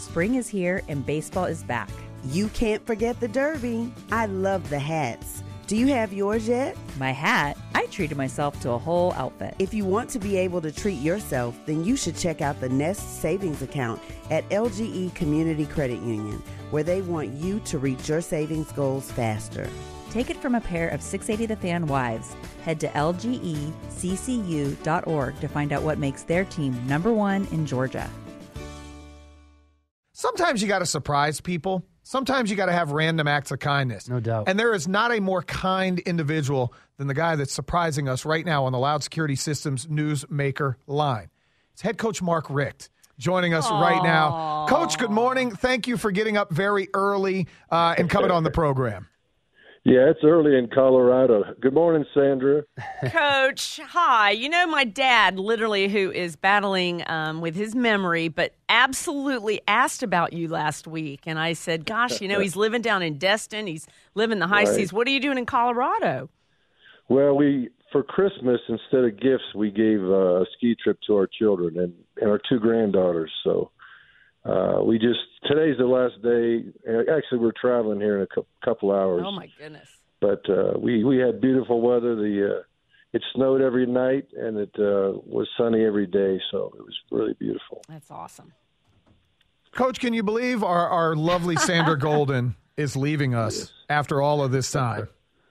Spring is here and baseball is back. You can't forget the Derby. I love the hats. Do you have yours yet? My hat? I treated myself to a whole outfit. If you want to be able to treat yourself, then you should check out the Nest Savings Account at LGE Community Credit Union, where they want you to reach your savings goals faster. Take it from a pair of 680 The Fan wives. Head to lgeccu.org to find out what makes their team #1 in Georgia. Sometimes you got to surprise people. Sometimes you got to have random acts of kindness. No doubt. And there is not a more kind individual than the guy that's surprising us right now on the Loud Security Systems Newsmaker line. It's head coach Mark Richt joining us right now. Coach, good morning. Thank you for getting up very early and coming on the program. Yeah, it's early in Colorado. Good morning, Sandra. Coach, hi. You know, my dad, literally, who is battling with his memory, but absolutely asked about you last week. And I said, gosh, you know, he's living down in Destin. He's living the high seas. What are you doing in Colorado? Well, for Christmas, instead of gifts, we gave a ski trip to our children and our 2 granddaughters. So today's the last day. Actually, we're traveling here in a couple hours. Oh, my goodness. But we had beautiful weather. It snowed every night, and it was sunny every day, so it was really beautiful. That's awesome. Coach, can you believe our lovely Sandra Golden is leaving us after all of this time?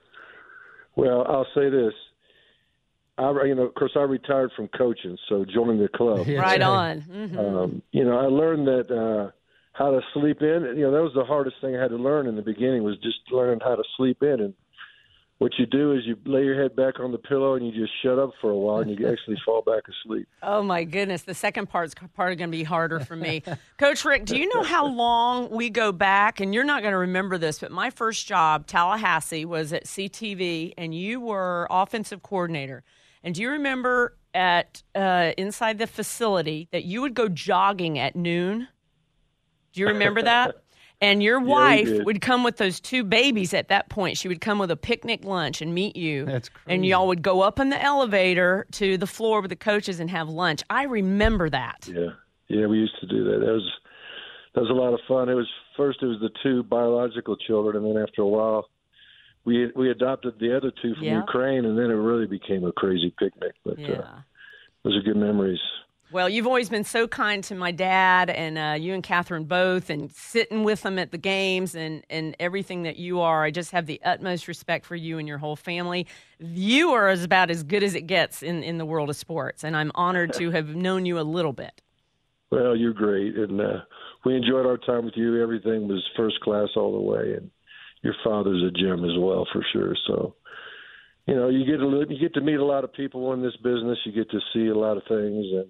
Well, I'll say this. Of course, I retired from coaching, so joining the club. Right on. Mm-hmm. I learned that how to sleep in. That was the hardest thing I had to learn in the beginning, was just learning how to sleep in. And what you do is you lay your head back on the pillow and you just shut up for a while, and you actually fall back asleep. Oh, my goodness. The second part's going to be harder for me. Coach Rick, do you know how long we go back? And you're not going to remember this, but my first job, Tallahassee, was at CTV, and you were offensive coordinator. And do you remember inside the facility that you would go jogging at noon? Do you remember that? And your wife would come with those 2 babies at that point. She would come with a picnic lunch and meet you. That's crazy. And y'all would go up in the elevator to the floor with the coaches and have lunch. I remember that. Yeah, we used to do that. That was a lot of fun. It was the 2 biological children, and then after a while, we adopted the other 2 from Ukraine, and then it really became a crazy picnic. But those are good memories. Well, you've always been so kind to my dad, and you and Catherine both, and sitting with them at the games and everything that you are. I just have the utmost respect for you and your whole family. You are about as good as it gets in the world of sports, and I'm honored to have known you a little bit. Well, you're great, and we enjoyed our time with you. Everything was first class all the way, and your father's a gem as well, for sure. So, you get to meet a lot of people in this business. You get to see a lot of things, and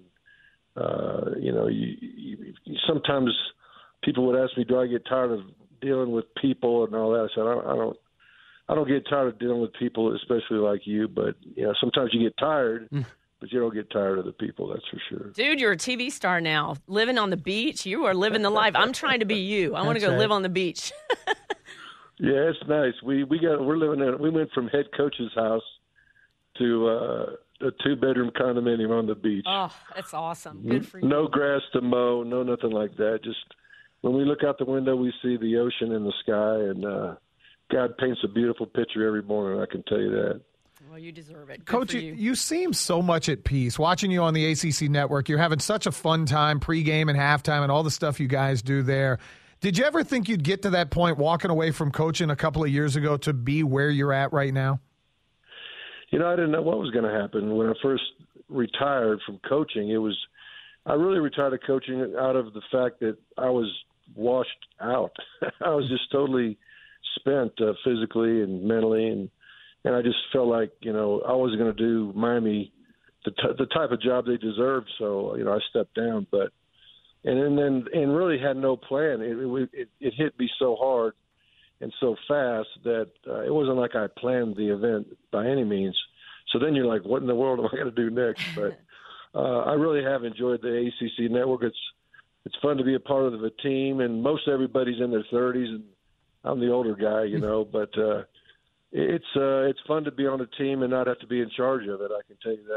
sometimes people would ask me, "Do I get tired of dealing with people and all that?" I said, "I don't get tired of dealing with people, especially like you. But sometimes you get tired." But you don't get tired of the people, that's for sure. Dude, you're a TV star now. Living on the beach. You are living the life. I'm trying to be you. I want to go live on the beach. Yeah, it's nice. We went from head coach's house to a 2-bedroom condominium on the beach. Oh, that's awesome. Good for you. No grass to mow, no nothing like that. Just when we look out the window, we see the ocean and the sky, and God paints a beautiful picture every morning, I can tell you that. Well, you deserve it. Good Coach, for you. You seem so much at peace. Watching you on the ACC network, you're having such a fun time, pregame and halftime, and all the stuff you guys do there. Did you ever think you'd get to that point, walking away from coaching a couple of years ago, to be where you're at right now? I didn't know what was going to happen. When I first retired from coaching, I really retired coaching out of the fact that I was washed out. I was just totally spent physically and mentally, and I just felt like, I wasn't going to do Miami the type of job they deserved. So, I stepped down, and really had no plan. It hit me so hard and so fast that it wasn't like I planned the event by any means. So then you're like, what in the world am I going to do next? But I really have enjoyed the ACC network. It's fun to be a part of the team, and most everybody's in their 30s, and I'm the older guy, but it's fun to be on a team and not have to be in charge of it, I can tell you that.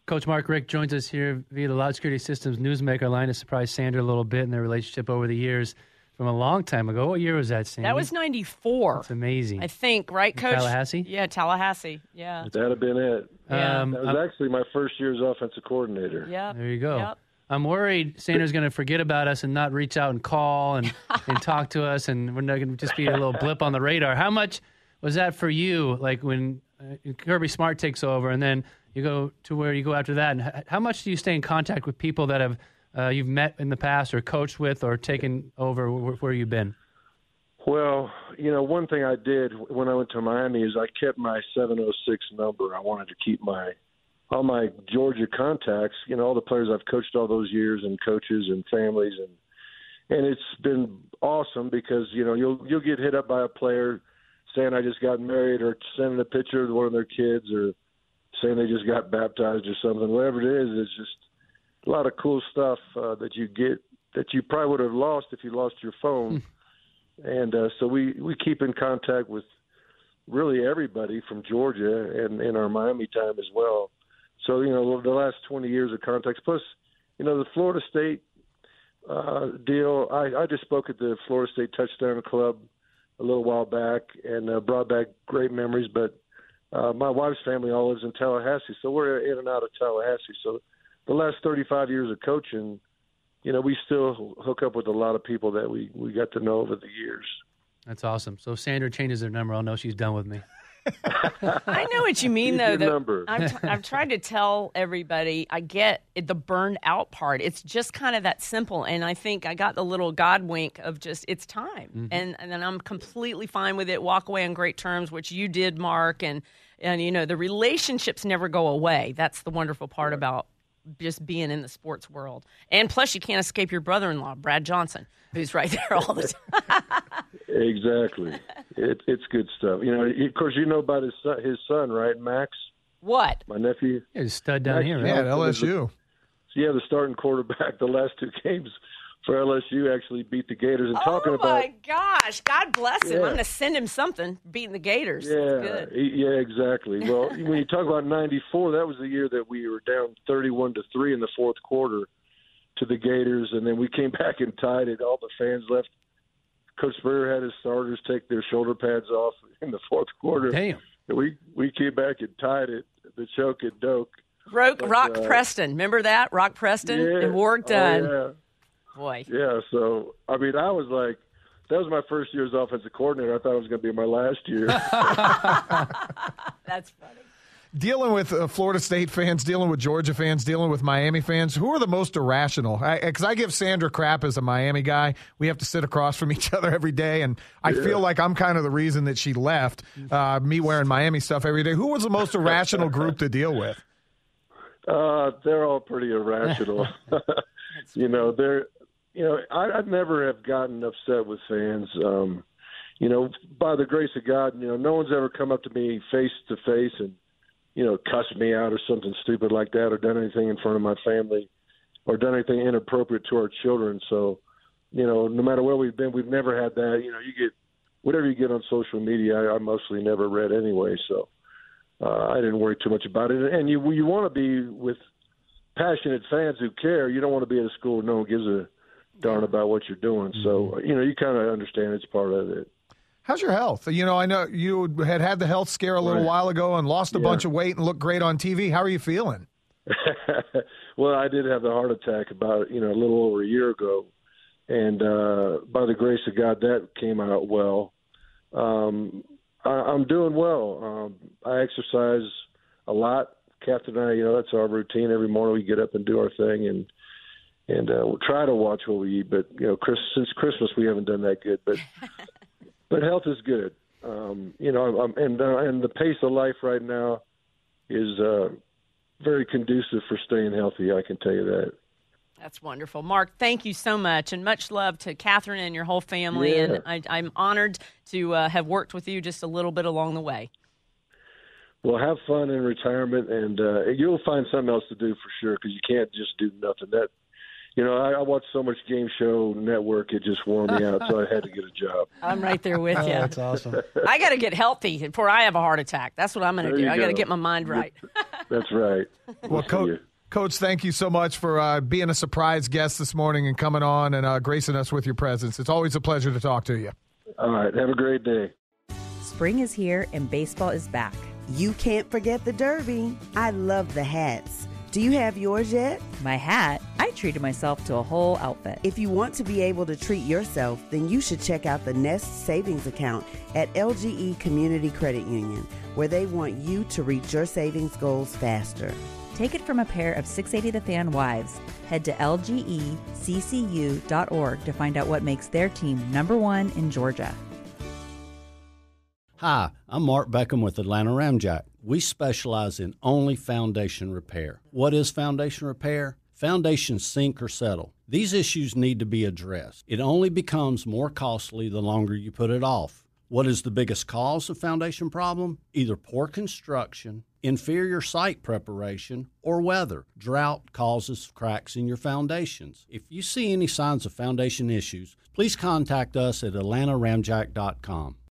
Coach Mark Richt joins us here via the Loud Security Systems Newsmaker line to surprise Sandra a little bit in their relationship over the years from a long time ago. What year was that, Sandy? That was 94. That's amazing. I think, right, Coach? Tallahassee? Yeah, Tallahassee. Yeah. That'd have been it. Yeah. That was actually my first year as offensive coordinator. Yeah. There you go. Yep. I'm worried Sandra's going to forget about us and not reach out and call and talk to us, and we're not going to just be a little blip on the radar. How much was that for you, like when Kirby Smart takes over and then you go to where you go after that? And how much do you stay in contact with people that have you've met in the past or coached with or taken over where you've been? Well, one thing I did when I went to Miami is I kept my 706 number. I wanted to keep all my Georgia contacts, all the players I've coached all those years and coaches and families. And it's been awesome because, you'll get hit up by a player saying I just got married or sending a picture of one of their kids or saying they just got baptized or something. Whatever it is, it's just a lot of cool stuff that you get that you probably would have lost if you lost your phone. And so we keep in contact with really everybody from Georgia and in our Miami time as well. So, the last 20 years of contacts. Plus, the Florida State deal, I just spoke at the Florida State Touchdown Club a little while back and brought back great memories. But my wife's family all lives in Tallahassee, so we're in and out of Tallahassee. So the last 35 years of coaching, we still hook up with a lot of people that we got to know over the years. That's awesome. So if Sandra changes her number, I'll know she's done with me. I know what you mean, though. Number. I've tried to tell everybody, I get the burned out part. It's just kind of that simple. And I think I got the little God wink of just, it's time. Mm-hmm. And then I'm completely fine with it, walk away on great terms, which you did, Mark. And the relationships never go away. That's the wonderful part about just being in the sports world. And plus, you can't escape your brother-in-law, Brad Johnson, who's right there all the time. Exactly. It's good stuff. Of course, about his son, right, Max? What? My nephew. Yeah, he's a stud down Max, here, right? Yeah, at LSU. The starting quarterback the last two games for LSU actually beat the Gators. And oh, my gosh. God bless him. I'm going to send him something, beating the Gators. Yeah, yeah, exactly. Well, when you talk about 94, that was the year that we were down 31-3 in the fourth quarter to the Gators, and then we came back and tied it. All the fans left. Coach Spurrier had his starters take their shoulder pads off in the fourth quarter. Damn. We came back and tied it, the choke at Doak. Rock Preston. Remember that? Rock Preston and Ward Dunn. Oh, yeah. Boy. Yeah, so, I was like, that was my first year as offensive coordinator. I thought it was going to be my last year. That's funny. Dealing with Florida State fans, dealing with Georgia fans, dealing with Miami fans, who are the most irrational? Because I give Sandra crap as a Miami guy. We have to sit across from each other every day, and I feel like I'm kind of the reason that she left, me wearing Miami stuff every day. Who was the most irrational group to deal with? They're all pretty irrational. I'd never have gotten upset with fans. By the grace of God, no one's ever come up to me face to face and, cussed me out or something stupid like that or done anything in front of my family or done anything inappropriate to our children. So, no matter where we've been, we've never had that. You get whatever you get on social media, I mostly never read anyway. So I didn't worry too much about it. And you want to be with passionate fans who care. You don't want to be at a school no one gives a darn about what you're doing. So, you kind of understand it's part of it. How's your health? I know you had the health scare a little while ago and lost a bunch of weight and looked great on TV. How are you feeling? Well, I did have the heart attack about, a little over a year ago. And by the grace of God, that came out well. I'm doing well. I exercise a lot. Captain and I, that's our routine. Every morning we get up and do our thing and we'll try to watch what we eat. But, since Christmas we haven't done that good. But health is good. And the pace of life right now is very conducive for staying healthy. I can tell you that. That's wonderful. Mark, thank you so much, and much love to Catherine and your whole family. Yeah. And I'm honored to have worked with you just a little bit along the way. Well, have fun in retirement, and you'll find something else to do for sure because you can't just do nothing. That I watched so much Game Show Network, it just wore me out, so I had to get a job. I'm right there with you. That's awesome. I got to get healthy before I have a heart attack. That's what I'm going to do. I got to get my mind right. That's right. Well, Coach, thank you so much for being a surprise guest this morning and coming on and gracing us with your presence. It's always a pleasure to talk to you. All right. Have a great day. Spring is here and baseball is back. You can't forget the Derby. I love the hats. Do you have yours yet? My hat, I treated myself to a whole outfit. If you want to be able to treat yourself, then you should check out the Nest Savings Account at LGE Community Credit Union, where they want you to reach your savings goals faster. Take it from a pair of 680 The Fan wives. Head to lgeccu.org to find out what makes their team #1 in Georgia. Hi, I'm Mark Beckham with Atlanta Ramjack. We specialize in only foundation repair. What is foundation repair? Foundations sink or settle. These issues need to be addressed. It only becomes more costly the longer you put it off. What is the biggest cause of foundation problem? Either poor construction, inferior site preparation, or weather. Drought causes cracks in your foundations. If you see any signs of foundation issues, please contact us at atlantaramjack.com.